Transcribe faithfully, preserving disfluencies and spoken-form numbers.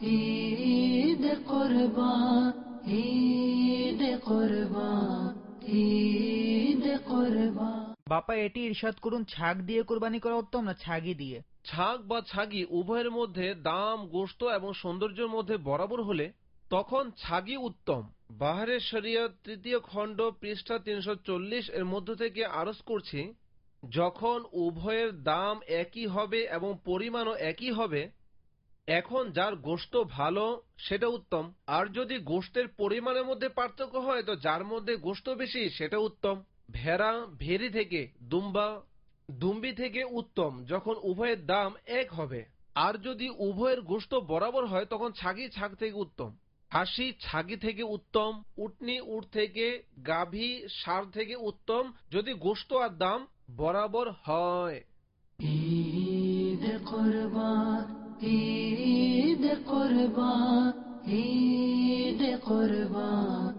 ঈদ কুরবান, ঈদ কুরবান, ঈদ কুরবান। বাপা, এটি ইরশাদ করুন, ছাগ দিয়ে কুরবানি করা উত্তম না ছাগি দিয়ে? ছাগ বা ছাগি উভয়ের মধ্যে দাম, গোশত এবং সৌন্দর্যের মধ্যে বরাবর হলে তখন ছাগি উত্তম। বাহারে শরিয়ত তৃতীয় খণ্ড পৃষ্ঠা তিনশো চল্লিশ এর মধ্য থেকে আরজ করছি, যখন উভয়ের দাম একই হবে এবং পরিমাণও একই হবে, এখন যার গোশত ভালো সেটা উত্তম। আর যদি গোশতের পরিমাণের মধ্যে পার্থক্য হয় তো যার মধ্যে গোশত বেশি সেটা উত্তম। ভেড়া ভেড়ি থেকে, দুম্বা দুম্বি থেকে উত্তম যখন উভয়ের দাম এক হবে। আর যদি উভয়ের গোশত বরাবর হয় তখন ছাগি ছাগ থেকে উত্তম, হাসি ছাগি থেকে উত্তম, উটনি উট থেকে, গাভী ষাঁড় থেকে উত্তম যদি গোশত আর দাম বরাবর হয়। ঈদ কুরবান, ঈদ কুরবান, ঈদ কুরবান।